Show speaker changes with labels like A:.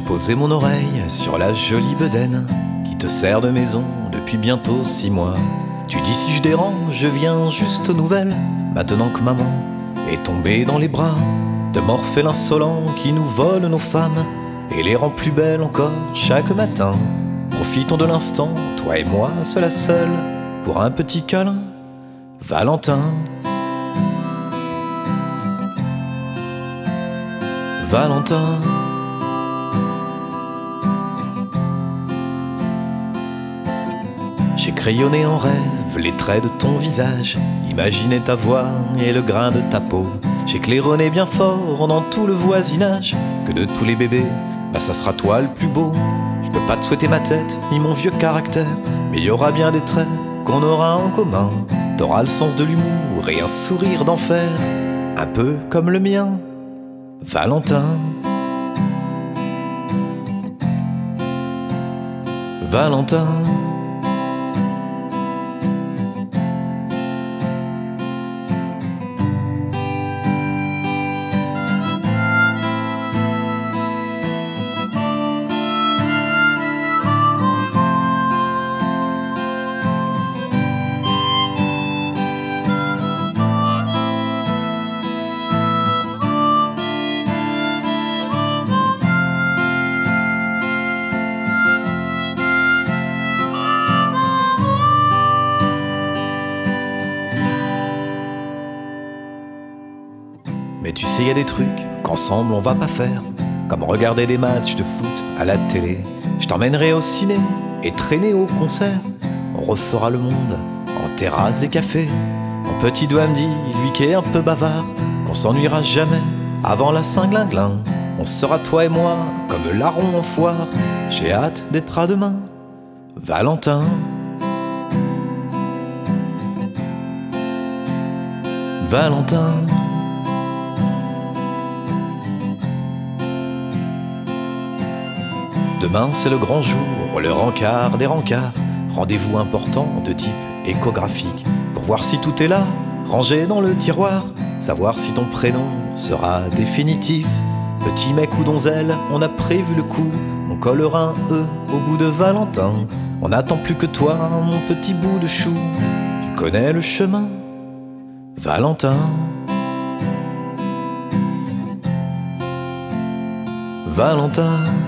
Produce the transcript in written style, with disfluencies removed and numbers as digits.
A: poser mon oreille sur la jolie bedaine qui te sert de maison depuis bientôt 6 mois. Tu dis si je dérange, je viens juste aux nouvelles, maintenant que maman est tombée dans les bras de Morphée l'insolent qui nous vole nos femmes et les rend plus belles encore chaque matin. Profitons de l'instant, toi et moi, seul à seul, pour un petit câlin, Valentin. Valentin. J'ai crayonné en rêve les traits de ton visage, imaginé ta voix et le grain de ta peau. J'ai claironné bien fort dans tout le voisinage que de tous les bébés, bah ça sera toi le plus beau. Je peux pas te souhaiter ma tête ni mon vieux caractère, mais y aura bien des traits qu'on aura en commun. T'auras le sens de l'humour et un sourire d'enfer, un peu comme le mien, Valentin. Valentin. Mais tu sais, y a des trucs qu'ensemble on va pas faire, comme regarder des matchs de foot à la télé. Je t'emmènerai au ciné et traîner au concert. On refera le monde en terrasse et café. Mon petit doigt me dit, lui qui est un peu bavard, qu'on s'ennuiera jamais avant la Saint-Glinglin. On sera toi et moi comme larrons en foire. J'ai hâte d'être à demain, Valentin. Valentin. Demain c'est le grand jour, le rencard des rencarts. Rendez-vous important de type échographique, pour voir si tout est là, rangé dans le tiroir. Savoir si ton prénom sera définitif. Petit mec ou donzelle, on a prévu le coup. On collera un E au bout de Valentin. On n'attend plus que toi, mon petit bout de chou. Tu connais le chemin, Valentin. Valentin.